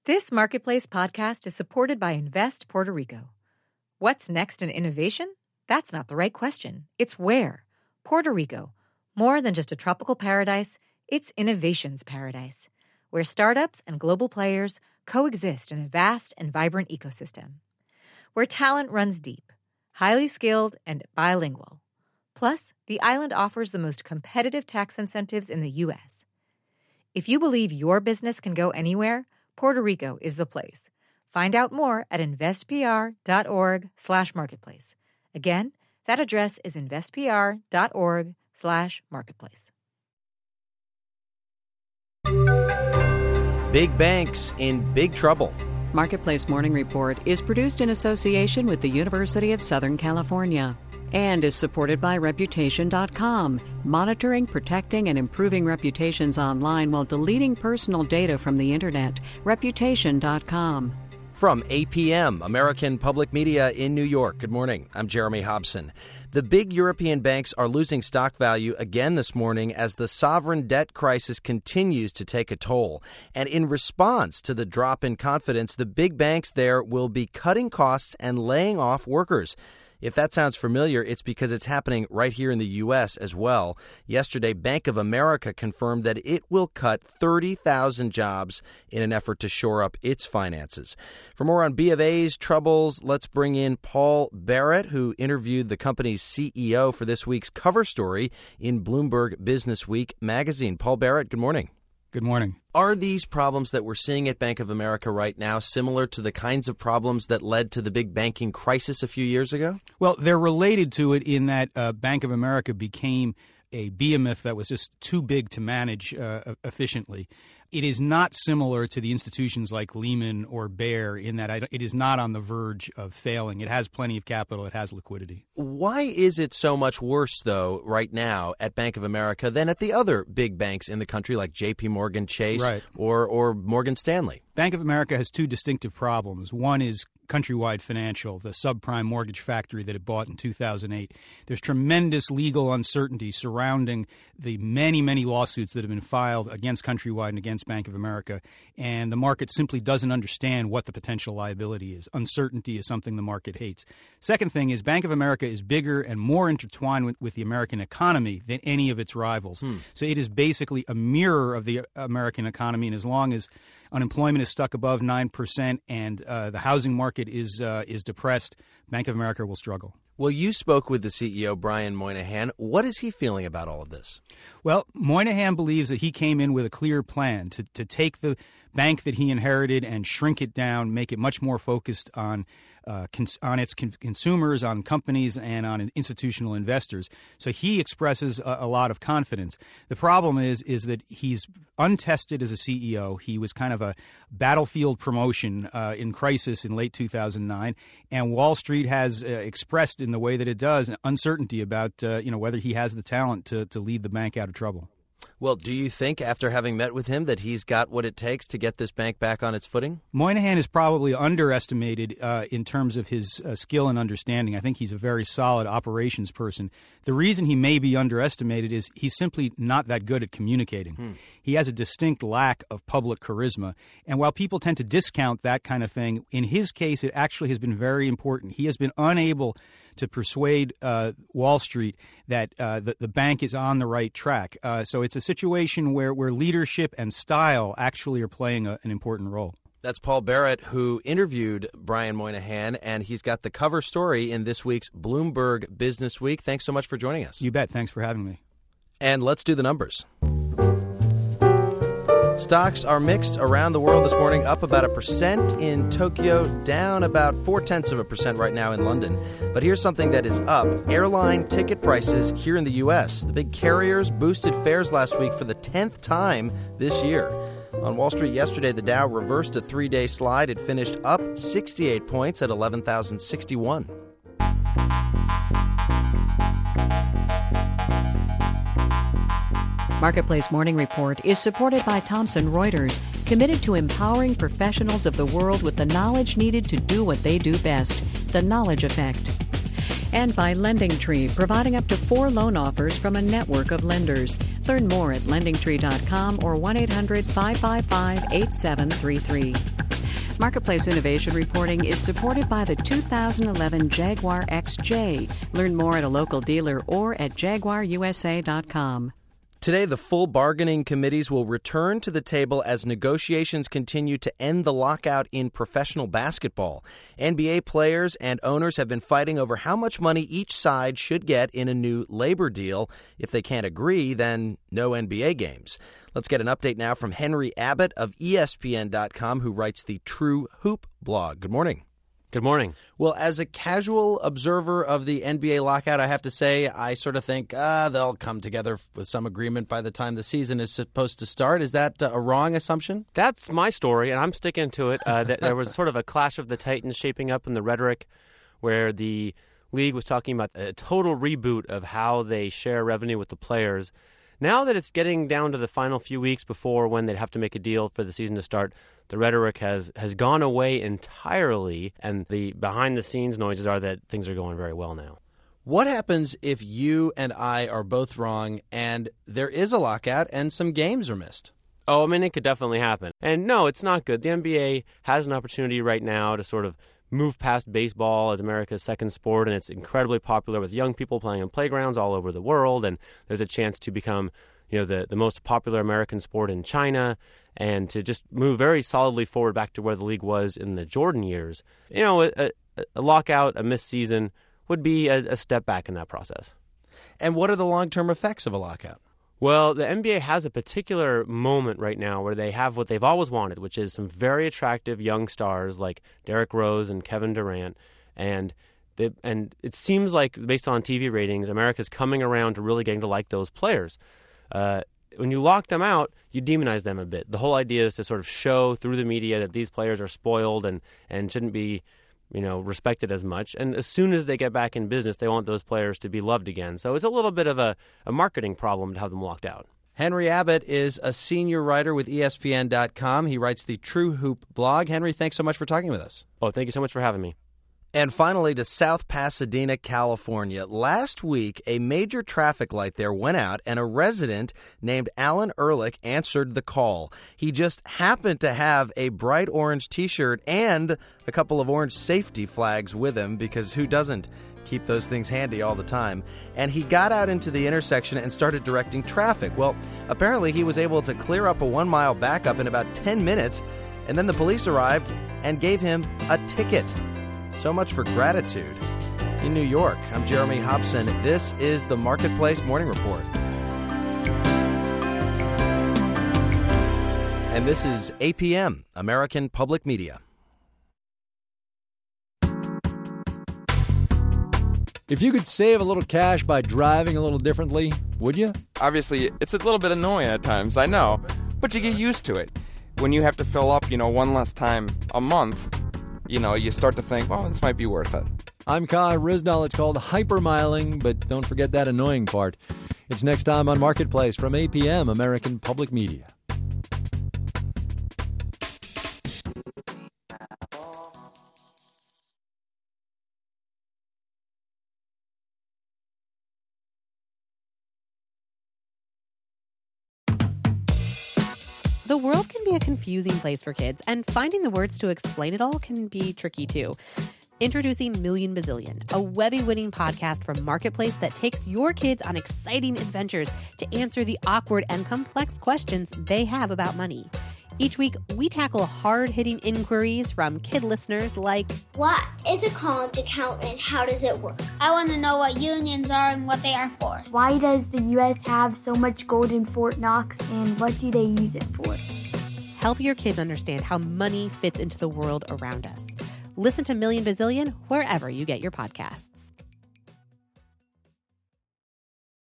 This Marketplace podcast is supported by Invest Puerto Rico. What's next in innovation? That's not the right question. It's where. Puerto Rico. More than just a tropical paradise, it's innovation's paradise, where startups and global players coexist in a vast and vibrant ecosystem. Where talent runs deep, highly skilled, and bilingual. Plus, the island offers the most competitive tax incentives in the U.S. If you believe your business can go anywhere, Puerto Rico is the place. Find out more at investpr.org/marketplace. Again, that address is investpr.org/marketplace. Big banks in big trouble. Marketplace Morning Report is produced in association with the University of Southern California and is supported by Reputation.com, monitoring, protecting, and improving reputations online while deleting personal data from the Internet. Reputation.com. From APM, American Public Media in New York. Good morning. I'm Jeremy Hobson. The big European banks are losing stock value again this morning as the sovereign debt crisis continues to take a toll. And in response to the drop in confidence, the big banks there will be cutting costs and laying off workers. If that sounds familiar, it's because it's happening right here in the U.S. as well. Yesterday, Bank of America confirmed that it will cut 30,000 jobs in an effort to shore up its finances. For more on B of A's troubles, let's bring in Paul Barrett, who interviewed the company's CEO for this week's cover story in Bloomberg Businessweek magazine. Paul Barrett, good morning. Good morning. Are these problems that we're seeing at Bank of America right now similar to the kinds of problems that led to the big banking crisis a few years ago? Well, they're related to it in that Bank of America became a behemoth that was just too big to manage efficiently. It is not similar to the institutions like Lehman or Bear in that it is not on the verge of failing. It has plenty of capital. It has liquidity. Why is it so much worse, though, right now at Bank of America than at the other big banks in the country like J.P. Morgan Chase Right. or Morgan Stanley? Bank of America has two distinctive problems. One is Countrywide Financial, the subprime mortgage factory that it bought in 2008. There's tremendous legal uncertainty surrounding the many, many lawsuits that have been filed against Countrywide and against Bank of America, and the market simply doesn't understand what the potential liability is. Uncertainty is something the market hates. Second thing is Bank of America is bigger and more intertwined with the American economy than any of its rivals. So it is basically a mirror of the American economy, and as long as unemployment is stuck above 9% and the housing market is depressed, Bank of America will struggle. Well, you spoke with the CEO, Brian Moynihan. What is he feeling about all of this? Well, Moynihan believes that he came in with a clear plan to take the bank that he inherited and shrink it down, make it much more focused on its consumers, on companies, and on institutional investors. So he expresses a lot of confidence. The problem is that he's untested as a CEO. He was kind of a battlefield promotion in crisis in late 2009, and Wall Street has expressed in the way that it does uncertainty about whether he has the talent to lead the bank out of trouble. Well, do you think, after having met with him, that he's got what it takes to get this bank back on its footing? Moynihan is probably underestimated in terms of his skill and understanding. I think he's a very solid operations person. The reason he may be underestimated is he's simply not that good at communicating. He has a distinct lack of public charisma. And while people tend to discount that kind of thing, in his case, it actually has been very important. He has been unable to persuade Wall Street that the bank is on the right track. So it's a situation where leadership and style actually are playing an important role. That's Paul Barrett, who interviewed Brian Moynihan, and he's got the cover story in this week's Bloomberg Businessweek. Thanks so much for joining us. You bet. Thanks for having me. And let's do the numbers. Stocks are mixed around the world this morning, up about 1% in Tokyo, down about 0.4% right now in London. But here's something that is up. Airline ticket prices here in the U.S. The big carriers boosted fares last week for the 10th time this year. On Wall Street yesterday, the Dow reversed a three-day slide. It finished up 68 points at 11,061. Marketplace Morning Report is supported by Thomson Reuters, committed to empowering professionals of the world with the knowledge needed to do what they do best, the knowledge effect. And by LendingTree, providing up to 4 loan offers from a network of lenders. Learn more at LendingTree.com or 1-800-555-8733. Marketplace Innovation Reporting is supported by the 2011 Jaguar XJ. Learn more at a local dealer or at jaguarusa.com. Today, the full bargaining committees will return to the table as negotiations continue to end the lockout in professional basketball. NBA players and owners have been fighting over how much money each side should get in a new labor deal. If they can't agree, then no NBA games. Let's get an update now from Henry Abbott of ESPN.com, who writes the True Hoop blog. Good morning. Good morning. Well, as a casual observer of the NBA lockout, I have to say I sort of think they'll come together with some agreement by the time the season is supposed to start. Is that a wrong assumption? That's my story, and I'm sticking to it. There was sort of a clash of the Titans shaping up in the rhetoric where the league was talking about a total reboot of how they share revenue with the players. Now that it's getting down to the final few weeks before when they'd have to make a deal for the season to start, the rhetoric has gone away entirely, and the behind-the-scenes noises are that things are going very well now. What happens if you and I are both wrong and there is a lockout and some games are missed? Oh, I mean, it could definitely happen. And no, it's not good. The NBA has an opportunity right now to sort of move past baseball as America's second sport, and it's incredibly popular with young people playing on playgrounds all over the world, and there's a chance to become, the most popular American sport in China, and to just move very solidly forward back to where the league was in the Jordan years. A lockout, a missed season would be a step back in that process. And what are the long-term effects of a lockout? Well, the NBA has a particular moment right now where they have what they've always wanted, which is some very attractive young stars like Derrick Rose and Kevin Durant. And it seems like, based on TV ratings, America's coming around to really getting to like those players. When you lock them out, you demonize them a bit. The whole idea is to sort of show through the media that these players are spoiled and shouldn't be respected as much. And as soon as they get back in business, they want those players to be loved again. So it's a little bit of a marketing problem to have them locked out. Henry Abbott is a senior writer with ESPN.com. He writes the True Hoop blog. Henry, thanks so much for talking with us. Oh, thank you so much for having me. And finally, to South Pasadena, California. Last week, a major traffic light there went out, and a resident named Alan Ehrlich answered the call. He just happened to have a bright orange T-shirt and a couple of orange safety flags with him, because who doesn't keep those things handy all the time? And he got out into the intersection and started directing traffic. Well, apparently he was able to clear up a 1-mile backup in about 10 minutes, and then the police arrived and gave him a ticket. So much for gratitude. In New York, I'm Jeremy Hobson. This is the Marketplace Morning Report. And this is APM, American Public Media. If you could save a little cash by driving a little differently, would you? Obviously, it's a little bit annoying at times, I know, but you get used to it. When you have to fill up, one less time a month, you start to think, well, this might be worth it. I'm Kai Risdall. It's called hypermiling, but don't forget that annoying part. It's next time on Marketplace from APM, American Public Media. The world can be a confusing place for kids, and finding the words to explain it all can be tricky too. Introducing Million Bazillion, a Webby-winning podcast from Marketplace that takes your kids on exciting adventures to answer the awkward and complex questions they have about money. Each week, we tackle hard-hitting inquiries from kid listeners like, what is a college account and how does it work? I want to know what unions are and what they are for. Why does the U.S. have so much gold in Fort Knox, and what do they use it for? Help your kids understand how money fits into the world around us. Listen to Million Bazillion wherever you get your podcasts.